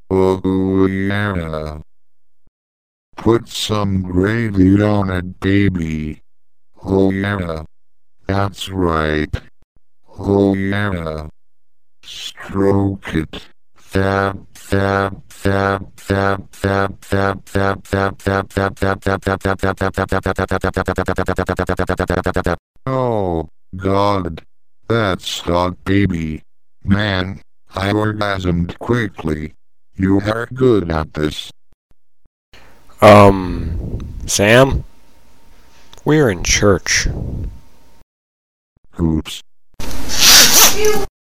Oh yeah. Put some gravy on it, baby. Oh yeah. That's right. Oh yeah. Stroke it. Thab, thab, thab, thab, thab, thab, thab, thab, thab, thab, thab, thab, thab, thab, thab, thab, thab, thab, thab. Oh, God. That's hot, baby. Man, I orgasmed quickly. You are good at this. Sam? We're in church. Oops.